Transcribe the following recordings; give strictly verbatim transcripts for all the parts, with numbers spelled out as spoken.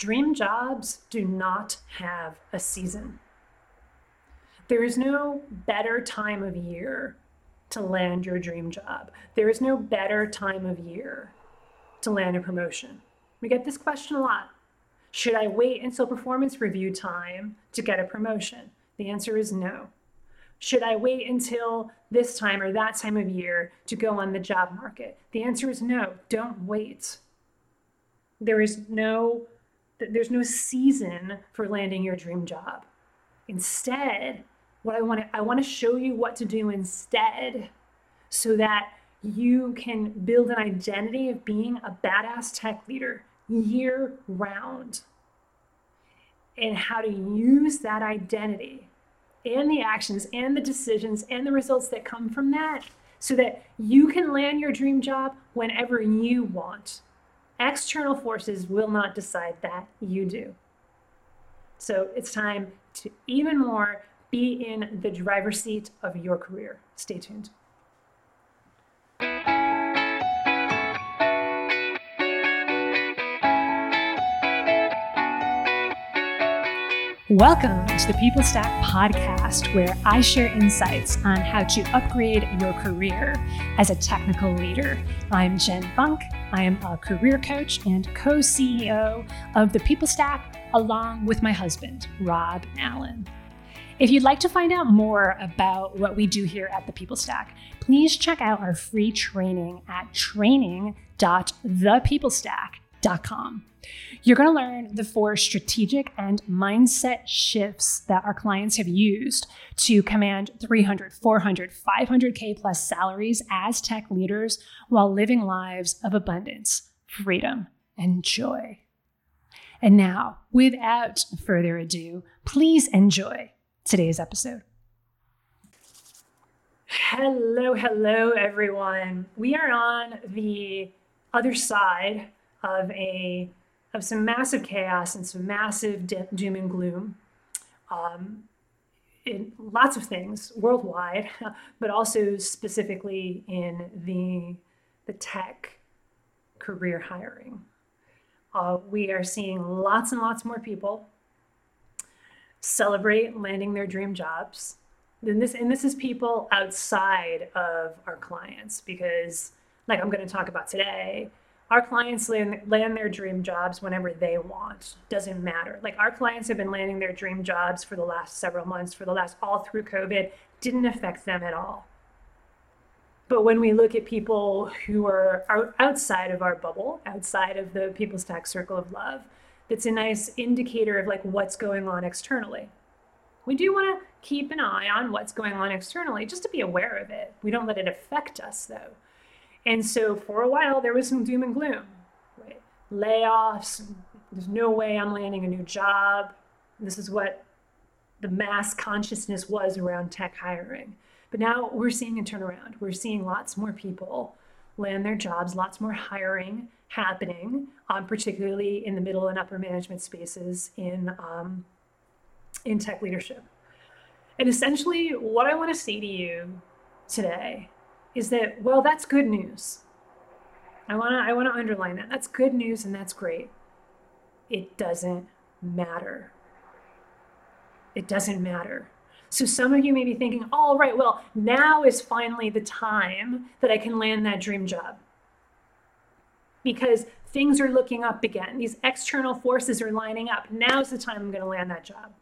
Dream jobs do not have a season. There is no better time of year to land your dream job. There is no better time of year to land a promotion. We get this question a lot. Should I wait until performance review time to get a promotion? The answer is no. Should I wait until this time or that time of year to go on the job market? The answer is no. Don't wait. There is no There's no season for landing your dream job. Instead, what I want to I want to show you what to do instead so that you can build an identity of being a badass tech leader year round, and how to use that identity and the actions and the decisions and the results that come from that so that you can land your dream job whenever you want. External forces will not decide that, you do. So it's time to even more be in the driver's seat of your career. Stay tuned. Welcome to the People Stack podcast, where I share insights on how to upgrade your career as a technical leader. I'm Jen Funk. I am a career coach and co-C E O of the People Stack, along with my husband, Rob Allen. If you'd like to find out more about what we do here at the People Stack, please check out our free training at training dot the people stack dot com. You're going to learn the four strategic and mindset shifts that our clients have used to command three hundred, four hundred, five hundred K plus salaries as tech leaders while living lives of abundance, freedom, and joy. And now, without further ado, please enjoy today's episode. Hello, hello, everyone. We are on the other side of a of some massive chaos and some massive de- doom and gloom um, in lots of things worldwide, but also specifically in the, the tech career hiring. Uh, we are seeing lots and lots more people celebrate landing their dream jobs. And this, and this is people outside of our clients, because like I'm going to talk about today, our clients land, land their dream jobs whenever they want. Doesn't matter. Like our clients have been landing their dream jobs for the last several months, for the last, all through COVID, didn't affect them at all. But when we look at people who are outside of our bubble, outside of the People Stack circle of love, that's a nice indicator of like what's going on externally. We do want to keep an eye on what's going on externally, just to be aware of it. We don't let it affect us though. And so for a while, there was some doom and gloom, right? Layoffs, there's no way I'm landing a new job. This is what the mass consciousness was around tech hiring. But now we're seeing a turnaround. We're seeing lots more people land their jobs, lots more hiring happening, um, particularly in the middle and upper management spaces in, um, in tech leadership. And essentially what I want to say to you today is that, well, that's good news. I want to I want to underline that. That's good news and that's great. It doesn't matter. It doesn't matter. So some of you may be thinking, all right, well, now is finally the time that I can land that dream job. Because things are looking up again. These external forces are lining up. Now's the time I'm going to land that job.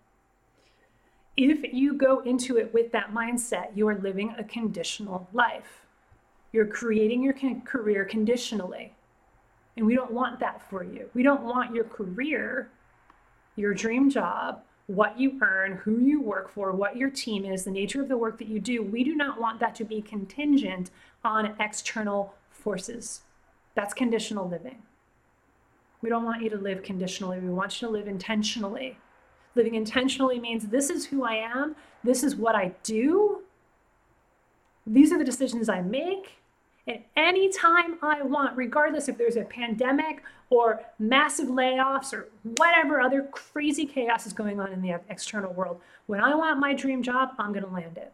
If you go into it with that mindset, you are living a conditional life. You're creating your career conditionally. And we don't want that for you. We don't want your career, your dream job, what you earn, who you work for, what your team is, the nature of the work that you do. We do not want that to be contingent on external forces. That's conditional living. We don't want you to live conditionally. We want you to live intentionally. Living intentionally means this is who I am. This is what I do. These are the decisions I make. And anytime I want, regardless if there's a pandemic or massive layoffs or whatever other crazy chaos is going on in the external world, when I want my dream job, I'm going to land it.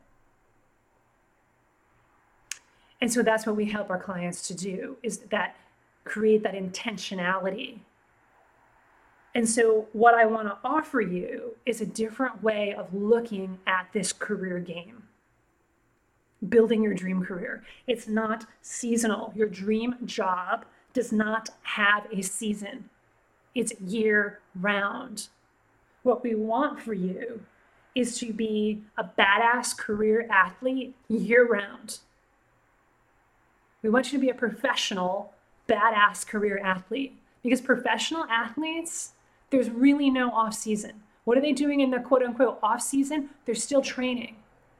And so that's what we help our clients to do, is that create that intentionality. And so what I want to offer you is a different way of looking at this career game. Building your dream career. It's not seasonal. Your dream job does not have a season. It's year round. What we want for you is to be a badass career athlete year round. We want you to be a professional, badass career athlete, because professional athletes, there's really no off season. What are they doing in the quote unquote off season? They're still training.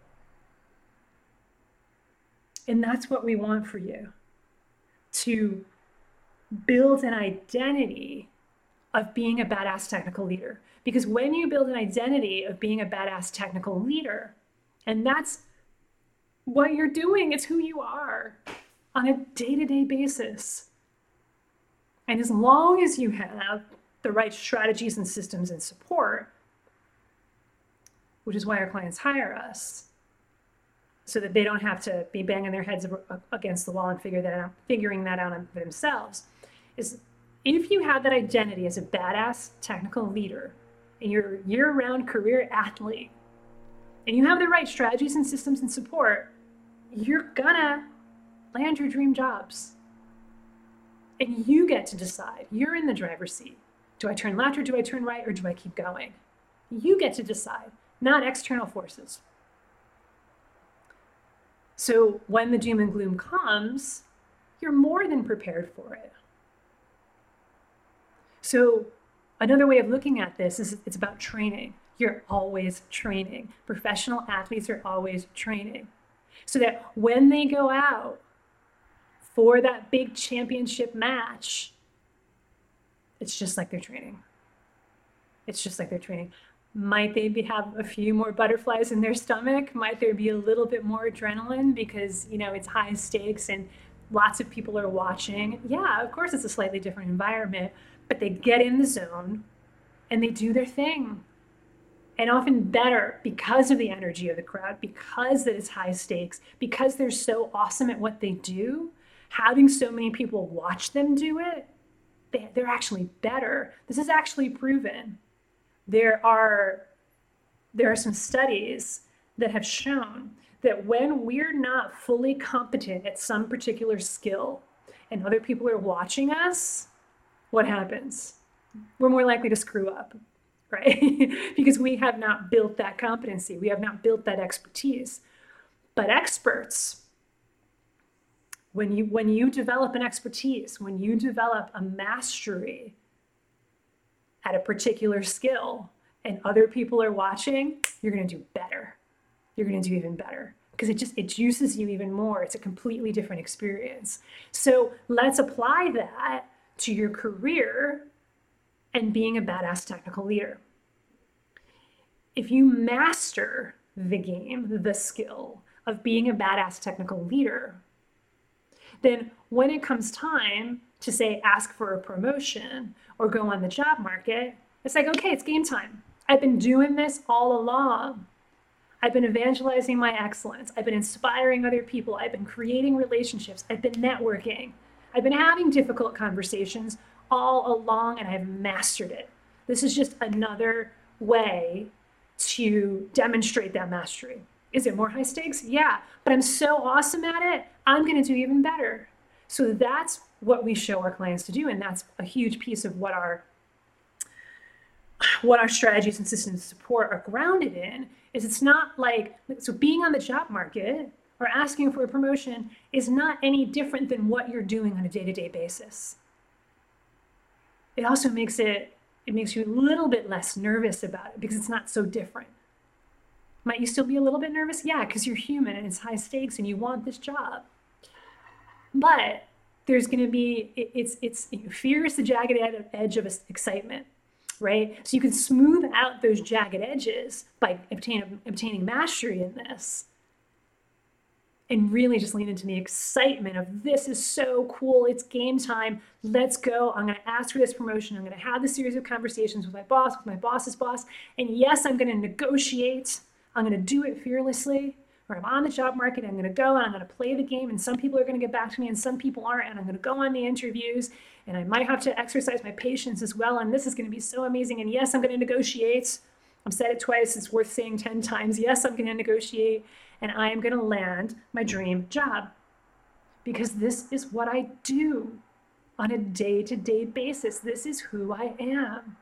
And that's what we want for you, to build an identity of being a badass technical leader. Because when you build an identity of being a badass technical leader, and that's what you're doing, it's who you are on a day-to-day basis. And as long as you have the right strategies and systems and support, which is why our clients hire us, so that they don't have to be banging their heads against the wall and figure that out, figuring that out for themselves, is if you have that identity as a badass technical leader and you're a year-round career athlete, and you have the right strategies and systems and support, you're gonna land your dream jobs. And you get to decide. You're in the driver's seat. Do I turn left or do I turn right or do I keep going? You get to decide, not external forces. So when the doom and gloom comes, you're more than prepared for it. So another way of looking at this is it's about training. You're always training. Professional athletes are always training. So that when they go out for that big championship match, it's just like they're training. It's just like they're training. Might they be, have a few more butterflies in their stomach? Might there be a little bit more adrenaline because, you know, it's high stakes and lots of people are watching? Yeah, of course it's a slightly different environment, but they get in the zone and they do their thing. And often better because of the energy of the crowd, because that it's high stakes, because they're so awesome at what they do, having so many people watch them do it, they, they're actually better. This is actually proven. There are, there are some studies that have shown that when we're not fully competent at some particular skill and other people are watching us, what happens? We're more likely to screw up, right? Because we have not built that competency. We have not built that expertise. But experts, when you, when you develop an expertise, when you develop a mastery at a particular skill and other people are watching, you're going to do better. You're going to do even better because it just, it juices you even more. It's a completely different experience. So let's apply that to your career and being a badass technical leader. If you master the game, the skill of being a badass technical leader, then when it comes time to say, ask for a promotion or go on the job market, it's like, okay, it's game time. I've been doing this all along. I've been evangelizing my excellence. I've been inspiring other people. I've been creating relationships. I've been networking. I've been having difficult conversations all along and I've mastered it. This is just another way to demonstrate that mastery. Is it more high stakes? Yeah, but I'm so awesome at it, I'm gonna do even better. So that's what we show our clients to do, and that's a huge piece of what our what our strategies and systems support are grounded in. Is it's not like, so being on the job market or asking for a promotion is not any different than what you're doing on a day-to-day basis. It also makes it, it makes you a little bit less nervous about it because it's not so different. Might you still be a little bit nervous? Yeah, because you're human and it's high stakes and you want this job. But there's going to be, it, it's, it's, fear is the jagged edge of excitement, right? So you can smooth out those jagged edges by obtain, obtaining mastery in this and really just lean into the excitement of this is so cool. It's game time. Let's go. I'm going to ask for this promotion. I'm going to have this series of conversations with my boss, with my boss's boss. And yes, I'm going to negotiate. I'm going to do it fearlessly, or I'm on the job market, I'm going to go and I'm going to play the game, and some people are going to get back to me and some people aren't, and I'm going to go on the interviews, and I might have to exercise my patience as well, and this is going to be so amazing, and yes, I'm going to negotiate. I've said it twice, it's worth saying ten times. Yes, I'm going to negotiate, and I am going to land my dream job, because this is what I do on a day-to-day basis. This is who I am.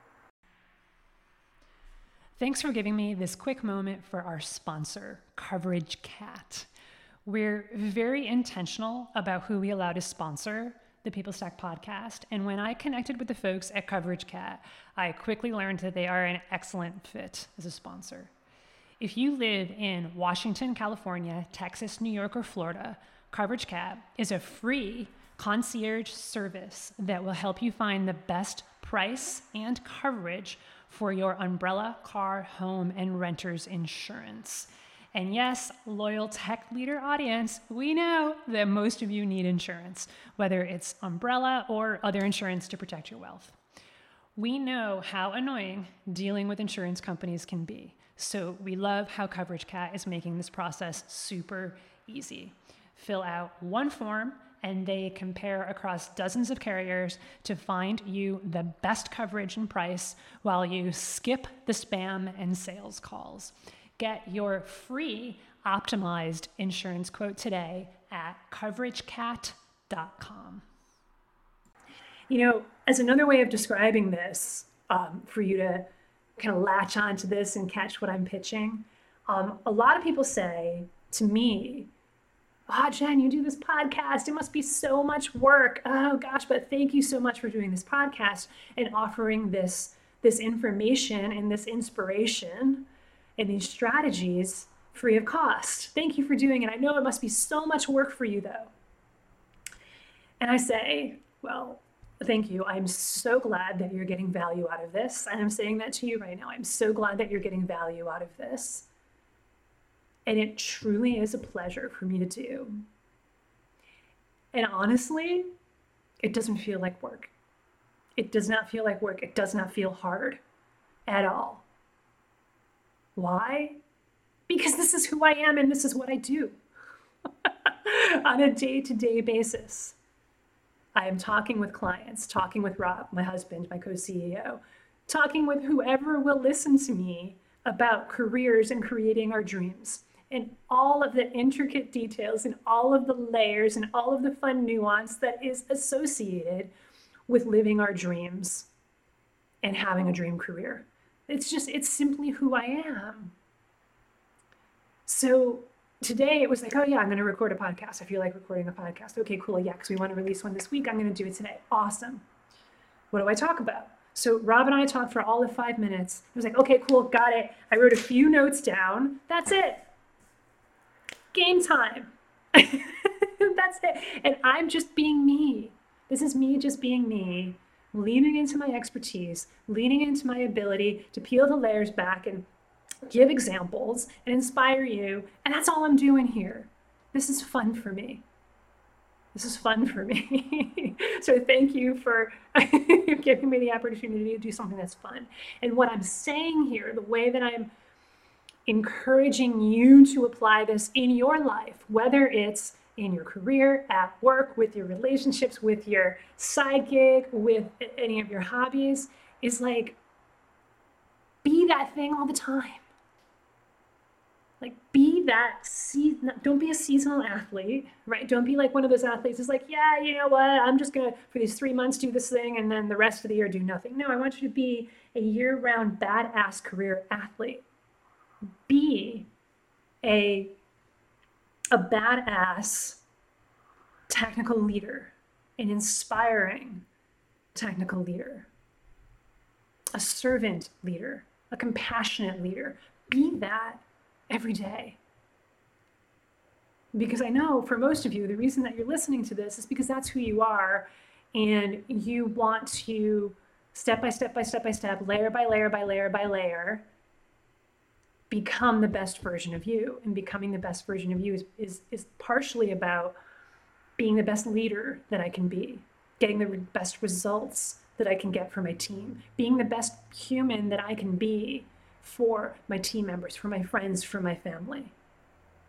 Thanks for giving me this quick moment for our sponsor, Coverage Cat. We're very intentional about who we allow to sponsor the People Stack podcast. And when I connected with the folks at Coverage Cat, I quickly learned that they are an excellent fit as a sponsor. If you live in Washington, California, Texas, New York, or Florida, Coverage Cat is a free concierge service that will help you find the best price and coverage for your umbrella, car, home, and renter's insurance. And yes, loyal tech leader audience, we know that most of you need insurance, whether it's umbrella or other insurance to protect your wealth. We know how annoying dealing with insurance companies can be, so we love how Coverage Cat is making this process super easy. Fill out one form, and they compare across dozens of carriers to find you the best coverage and price while you skip the spam and sales calls. Get your free optimized insurance quote today at coverage cat dot com. You know, as another way of describing this, um, for you to kind of latch onto this and catch what I'm pitching, um, a lot of people say to me, "Ah, oh, Jen, you do this podcast. It must be so much work. Oh gosh, but thank you so much for doing this podcast and offering this, this information and this inspiration and these strategies free of cost. Thank you for doing it. I know it must be so much work for you though." And I say, well, thank you. I'm so glad that you're getting value out of this. And I'm saying that to you right now. I'm so glad that you're getting value out of this. And it truly is a pleasure for me to do. And honestly, it doesn't feel like work. It does not feel like work. It does not feel hard at all. Why? Because this is who I am and this is what I do on a day-to-day basis. I am talking with clients, talking with Rob, my husband, my co-C E O, talking with whoever will listen to me about careers and creating our dreams, and all of the intricate details and all of the layers and all of the fun nuance that is associated with living our dreams and having a dream career. It's just, it's simply who I am. So today it was like, oh yeah, I'm going to record a podcast. I feel like recording a podcast. Okay, cool. Yeah, because we want to release one this week. I'm going to do it today. Awesome. What do I talk about? So Rob and I talked for all of five minutes. It was like, okay, cool. Got it. I wrote a few notes down. That's it. Game time. That's it. And I'm just being me. This is me just being me, leaning into my expertise, leaning into my ability to peel the layers back and give examples and inspire you. And that's all I'm doing here. This is fun for me. This is fun for me. So thank you for giving me the opportunity to do something that's fun. And what I'm saying here, the way that I'm encouraging you to apply this in your life, whether it's in your career, at work, with your relationships, with your side gig, with any of your hobbies, is like, be that thing all the time. Like, be that, se- don't be a seasonal athlete, right? Don't be like one of those athletes who's like, yeah, you know what, I'm just going to, for these three months, do this thing, and then the rest of the year do nothing. No, I want you to be a year-round badass career athlete. Be a, a badass technical leader, an inspiring technical leader, a servant leader, a compassionate leader. Be that every day. Because I know for most of you, the reason that you're listening to this is because that's who you are, and you want to step by step by step by step, layer by layer by layer by layer, become the best version of you. And becoming the best version of you is, is, is partially about being the best leader that I can be, getting the best results that I can get for my team, being the best human that I can be for my team members, for my friends, for my family.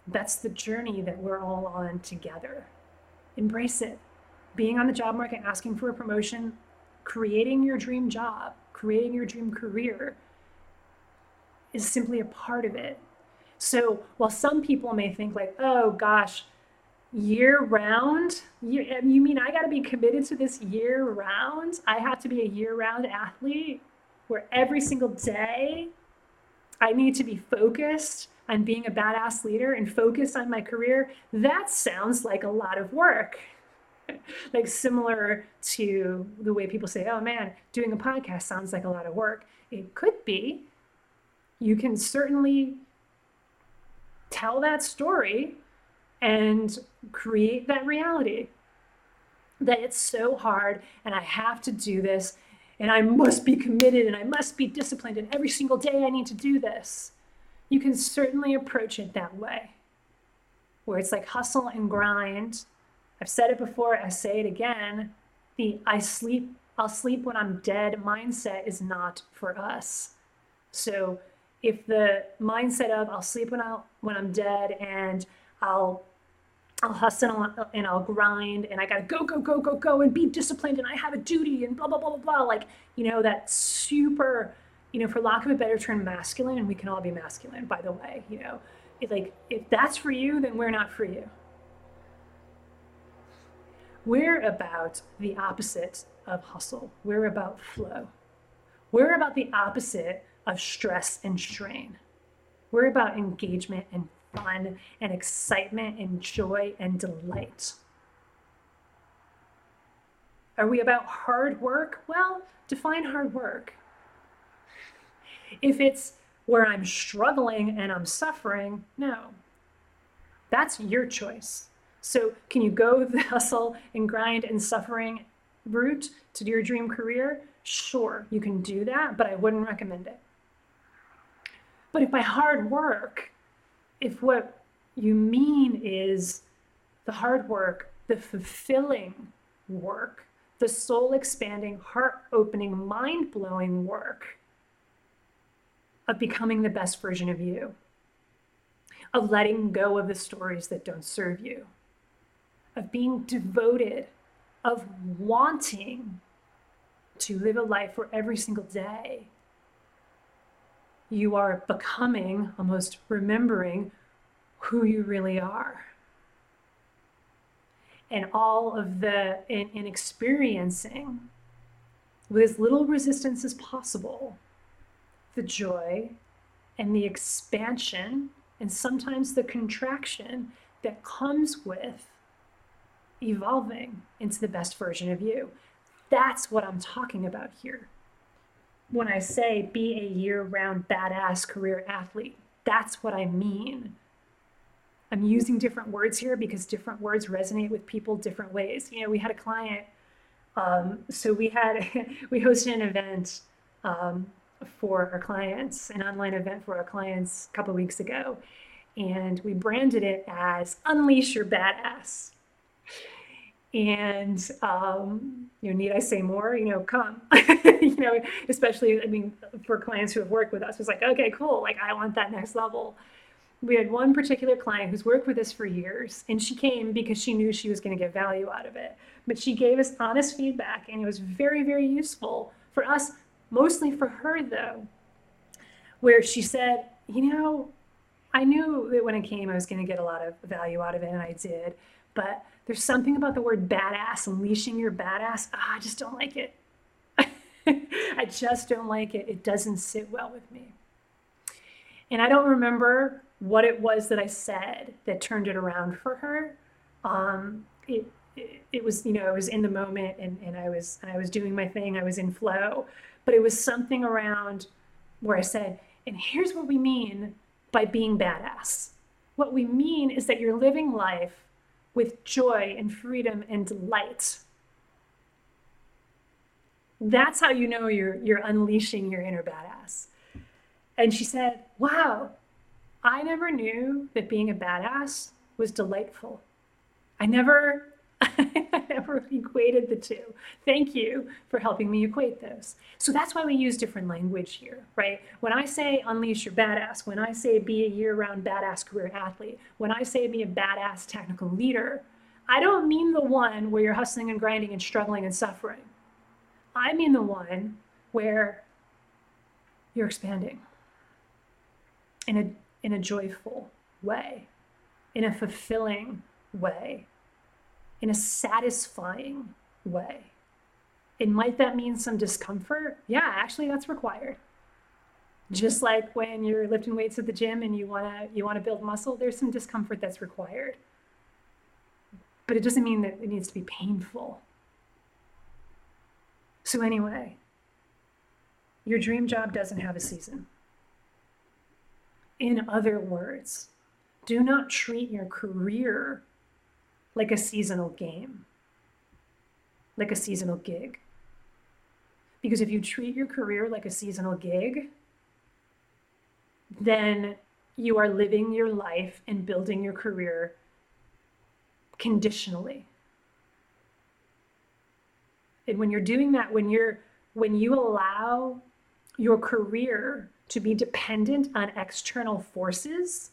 That's the journey that we're all on together. Embrace it. Being on the job market, asking for a promotion, creating your dream job, creating your dream career is simply a part of it. So while some people may think like, oh gosh, year round, you, you mean I got to be committed to this year round? I have to be a year round athlete where every single day I need to be focused on being a badass leader and focused on my career. That sounds like a lot of work. Like similar to the way people say, oh man, doing a podcast sounds like a lot of work. It could be. You can certainly tell that story and create that reality that it's so hard and I have to do this and I must be committed and I must be disciplined and every single day I need to do this. You can certainly approach it that way, where it's like hustle and grind. I've said it before, I say it again. The I sleep, I'll sleep when I'm dead mindset is not for us. So if the mindset of I'll sleep when I'll when I'm dead and I'll I'll hustle and I'll grind and I gotta go, go, go, go, go and be disciplined and I have a duty and blah, blah, blah, blah, blah. Like, you know, that super, you know, for lack of a better term, masculine, and we can all be masculine, by the way, you know, it, like, if that's for you, then we're not for you. We're about the opposite of hustle. We're about flow. We're about the opposite of stress and strain. We're about engagement and fun and excitement and joy and delight. Are we about hard work? Well, define hard work. If it's where I'm struggling and I'm suffering, no. That's your choice. So can you go the hustle and grind and suffering route to your dream career? Sure, you can do that, but I wouldn't recommend it. But if by hard work, if what you mean is the hard work, the fulfilling work, the soul expanding, heart opening, mind blowing work of becoming the best version of you, of letting go of the stories that don't serve you, of being devoted, of wanting to live a life where every single day you are becoming, almost remembering who you really are. And all of the, in, in experiencing with as little resistance as possible, the joy and the expansion and sometimes the contraction that comes with evolving into the best version of you. That's what I'm talking about here. When I say be a year-round badass career athlete, that's what I mean. I'm using different words here because different words resonate with people different ways. You know, we had a client, um, so we had, we hosted an event um, for our clients, an online event for our clients a couple of weeks ago, and we branded it as Unleash Your Badass. And, um, you know, need I say more? You know, come, you know, especially, I mean, for clients who have worked with us, it's like, okay, cool. Like, I want that next level. We had one particular client who's worked with us for years, and she came because she knew she was going to get value out of it. But she gave us honest feedback, and it was very, very useful for us, mostly for her, though, where she said, you know, I knew that when it came, I was going to get a lot of value out of it, and I did. But there's something about the word badass, unleashing your badass. Ah, I just don't like it. I just don't like it. It doesn't sit well with me. And I don't remember what it was that I said that turned it around for her. Um, it, it it was, you know, I was in the moment and, and I was and I was doing my thing. I was in flow. But it was something around where I said, and here's what we mean by being badass. What we mean is that you're living life with joy and freedom and delight. That's how you know you're you're unleashing your inner badass. And she said, wow, I never knew that being a badass was delightful. I never I never equated the two. Thank you for helping me equate those. So that's why we use different language here, right? When I say unleash your badass, when I say be a year-round badass career athlete, when I say be a badass technical leader, I don't mean the one where you're hustling and grinding and struggling and suffering. I mean the one where you're expanding in a, in a joyful way, in a fulfilling way, in a satisfying way. And might that mean some discomfort? Yeah, actually that's required. Just like when you're lifting weights at the gym and you wanna you wanna build muscle, there's some discomfort that's required. But it doesn't mean that it needs to be painful. So anyway, your dream job doesn't have a season. In other words, do not treat your career like a seasonal game, like a seasonal gig. Because if you treat your career like a seasonal gig, then you are living your life and building your career conditionally. And when you're doing that, when you're when you allow your career to be dependent on external forces,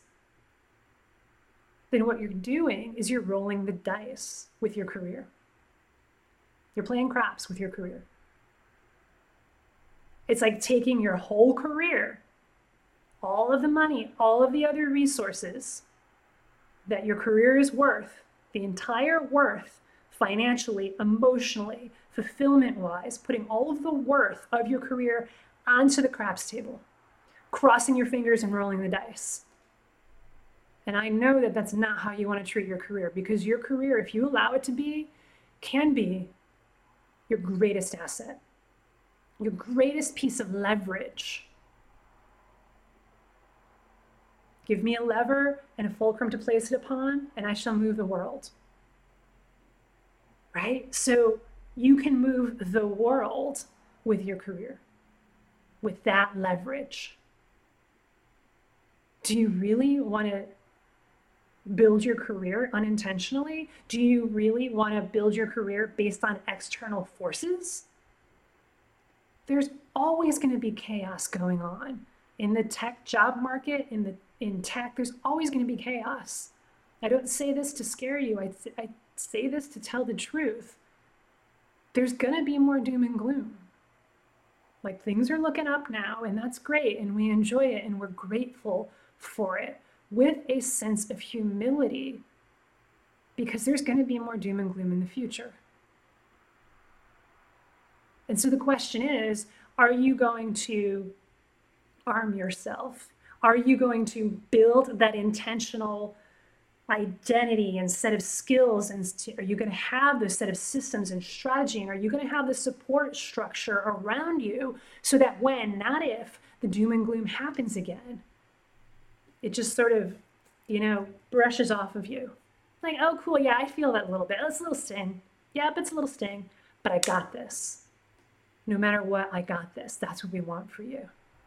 then what you're doing is you're rolling the dice with your career. You're playing craps with your career. It's like taking your whole career, all of the money, all of the other resources that your career is worth, the entire worth, financially, emotionally, fulfillment-wise, putting all of the worth of your career onto the craps table, crossing your fingers and rolling the dice. And I know that that's not how you want to treat your career, because your career, if you allow it to be, can be your greatest asset, your greatest piece of leverage. Give me a lever and a fulcrum to place it upon, and I shall move the world. Right? So you can move the world with your career, with that leverage. Do you really want to build your career unintentionally? Do you really want to build your career based on external forces? There's always going to be chaos going on. In the tech job market, in the in tech, there's always going to be chaos. I don't say this to scare you. I, I say this to tell the truth. There's going to be more doom and gloom. Like, things are looking up now, and that's great, and we enjoy it, and we're grateful for it, with a sense of humility, because there's going to be more doom and gloom in the future. And so the question is, are you going to arm yourself? Are you going to build that intentional identity and set of skills? And are you going to have those set of systems and strategy? And are you going to have the support structure around you so that when, not if, the doom and gloom happens again, it just sort of, you know, brushes off of you. Like, oh, cool, yeah, I feel that a little bit. It's a little sting. Yep, it's a little sting, but I got this. No matter what, I got this. That's what we want for you.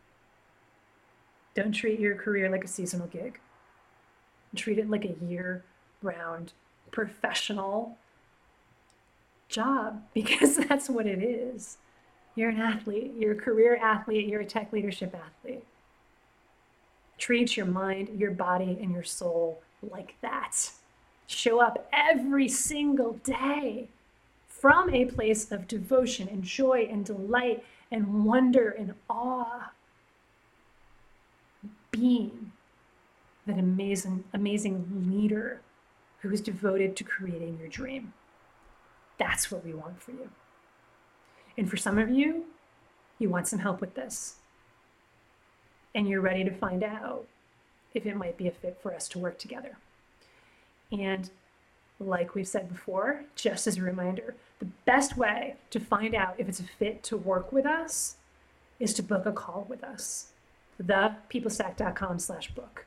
Don't treat your career like a seasonal gig. Treat it like a year-round professional job, because that's what it is. You're an athlete. You're a career athlete. You're a tech leadership athlete. Treat your mind, your body, and your soul like that. Show up every single day from a place of devotion and joy and delight and wonder and awe. Being that amazing, amazing leader who is devoted to creating your dream. That's what we want for you. And for some of you, you want some help with this. And you're ready to find out if it might be a fit for us to work together. And like we've said before, just as a reminder, the best way to find out if it's a fit to work with us is to book a call with us. thepeoplestack.com slash book.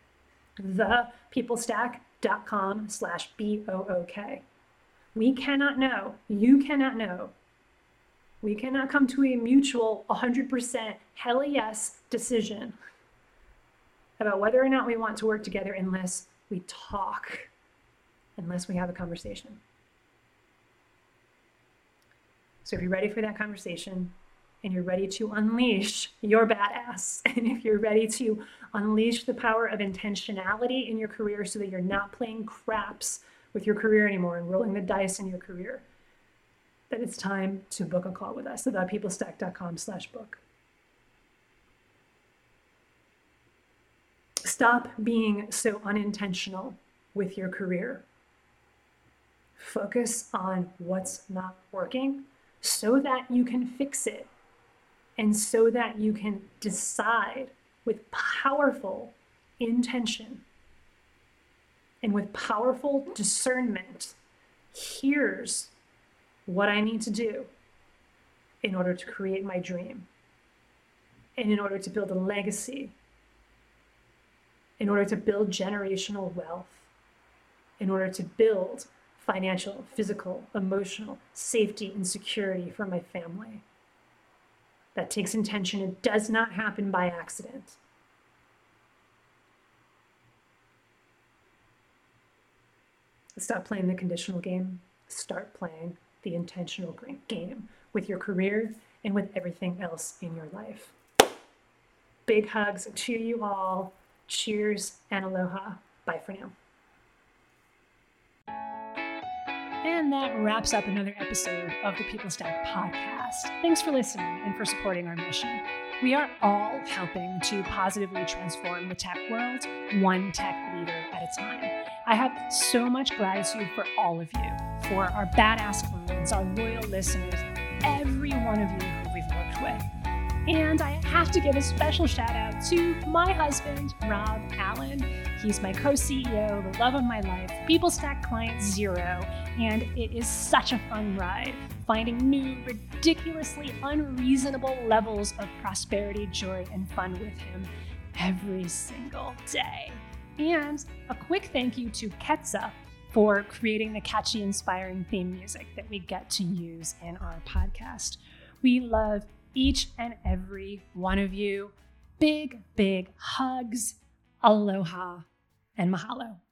thepeoplestack.com slash B O O K. We cannot know, you cannot know, we cannot come to a mutual one hundred percent hell yes decision about whether or not we want to work together unless we talk, unless we have a conversation. So if you're ready for that conversation and you're ready to unleash your badass, and if you're ready to unleash the power of intentionality in your career so that you're not playing craps with your career anymore and rolling the dice in your career, then it's time to book a call with us at peoplestack.com slash book. Stop being so unintentional with your career. Focus on what's not working so that you can fix it and so that you can decide with powerful intention and with powerful discernment, here's what I need to do in order to create my dream, and in order to build a legacy, in order to build generational wealth, in order to build financial, physical, emotional safety and security for my family. That takes intention. It does not happen by accident. Stop playing the conditional game. Start playing the intentional game with your career and with everything else in your life. Big hugs to you all. Cheers and aloha. Bye for now. And that wraps up another episode of the People Stack podcast. Thanks for listening and for supporting our mission. We are all helping to positively transform the tech world, one tech leader at a time. I have so much gratitude for all of you, for our badass clients, our loyal listeners, every one of you who we've worked with. And I have to give a special shout out to my husband, Rob Allen. He's my co-C E O, the love of my life, PeopleStack Client Zero, and it is such a fun ride, finding new, ridiculously unreasonable levels of prosperity, joy, and fun with him every single day. And a quick thank you to Ketsa for creating the catchy, inspiring theme music that we get to use in our podcast. We love each and every one of you. Big, big hugs, aloha, and mahalo.